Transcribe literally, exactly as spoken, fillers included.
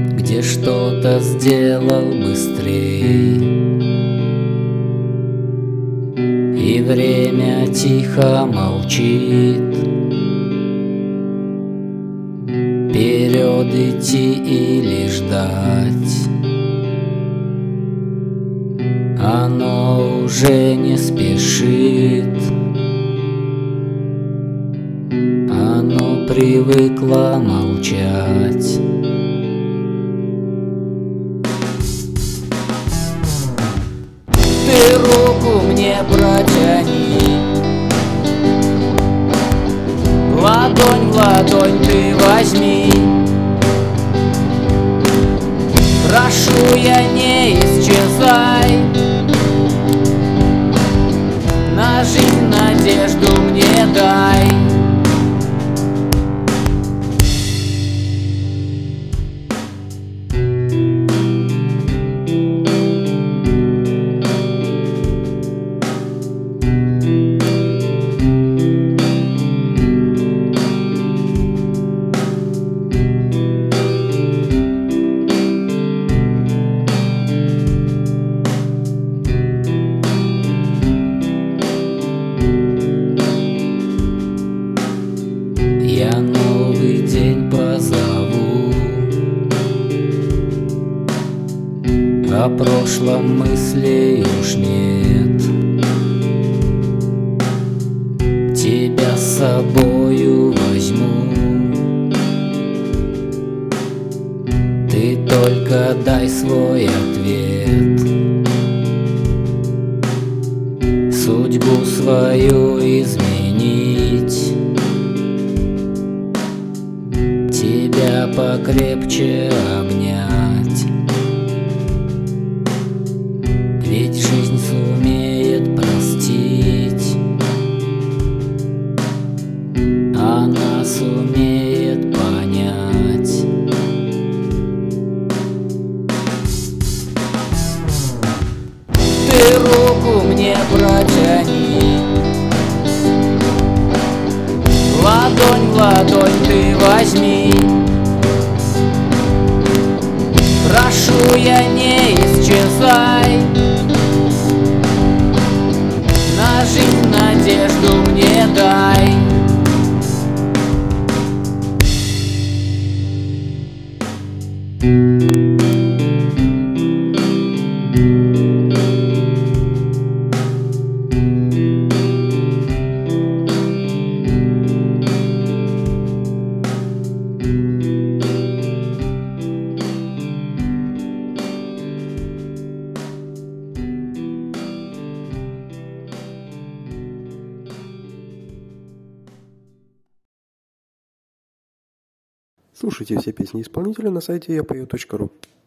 где что-то сделал быстрей, и время тихо молчит. Вперед идти или ждать, оно уже не спешит. Оно привыкло молчать. Ты руку мне протяни, ладонь в ладонь ты возьми. Прошу я, не исчезай, на жизнь надежду мне дай. Я новый день позову, о прошлом мыслей уж нет. Тебя с собою возьму, ты только дай свой ответ. Судьбу свою изменить, тебя покрепче обнять. Ведь жизнь сумеет простить, она сумеет понять. Ты руку мне протяни, ладонь в ладонь ты возьми. Прошу я, не исчезай, на жизнь надежду мне дай. Слушайте все песни исполнителя на сайте я пою точка ру.